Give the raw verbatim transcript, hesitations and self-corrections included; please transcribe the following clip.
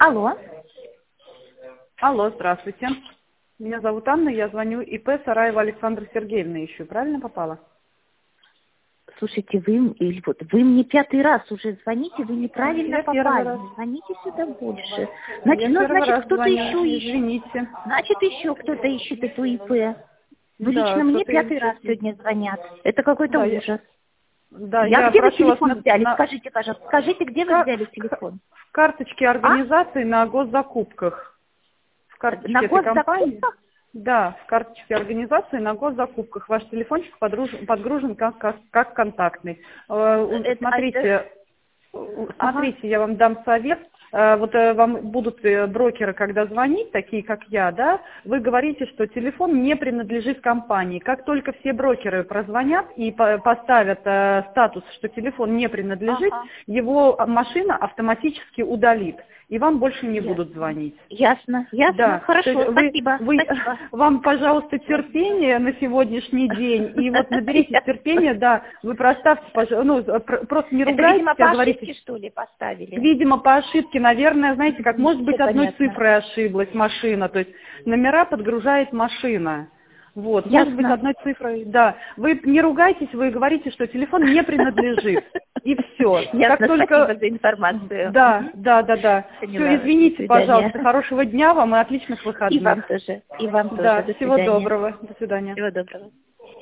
Алло. Алло, здравствуйте. Меня зовут Анна, я звоню ИП Сараева Александра Сергеевна ищу. Правильно попала? Слушайте, вы, или вот, вы мне пятый раз уже звоните, вы неправильно Я первый попали. раз. Звоните сюда больше. Значит, Я ну, первый значит, раз кто-то звоню, еще ищет. извините. Значит, еще кто-то ищет эту ИП. Вы Да, лично мне кто-то пятый ищет. раз сегодня звонят. Это какой-то Да, я, ужас. да, Я, я где вы прошу вас телефон на, взяли? на- Скажите, пожалуйста. Скажите, где в, вы ка- взяли в ка- телефон? в карточке А? организации на госзакупках. В На карточке этой компании. госзакупках? Да, в карточке организации на госзакупках. Ваш телефончик подгружен, подгружен как, как, как контактный. Э, у- Это, а это... Смотрите, э, Ага. смотрите, я вам дам совет. Э, Вот э, вам будут э, брокеры, когда звонить, такие как я, да, вы говорите, что телефон не принадлежит компании. Как только все брокеры прозвонят и по- поставят э, статус, что телефон не принадлежит, Ага. его машина автоматически удалит, и вам больше не Ясно. будут звонить. Ясно, ясно. Да, то Хорошо, есть вы, спасибо. вы, Спасибо. вам, пожалуйста, терпение на сегодняшний день, и вот наберитесь Ясно. терпения, да, вы проставьте, пожалуйста, ну, пр- просто не Это, ругайтесь, видимо, а по говорите, ошибке, что ли, поставили? видимо, по ошибке, наверное, знаете, как, может быть, Все одной понятно. цифрой ошиблась машина, то есть номера подгружает машина. Вот, может быть, Ясно. одной цифрой, да. Вы не ругайтесь, вы говорите, что телефон не принадлежит. И все. Ясно, Как только... спасибо за информацию. Да, Мгм. да, да, да. Поняла. Все, До извините, свидания. пожалуйста. Хорошего дня вам и отличных И вам выходных. тоже. И вам тоже. Да, До всего свидания. доброго. До свидания. Всего доброго.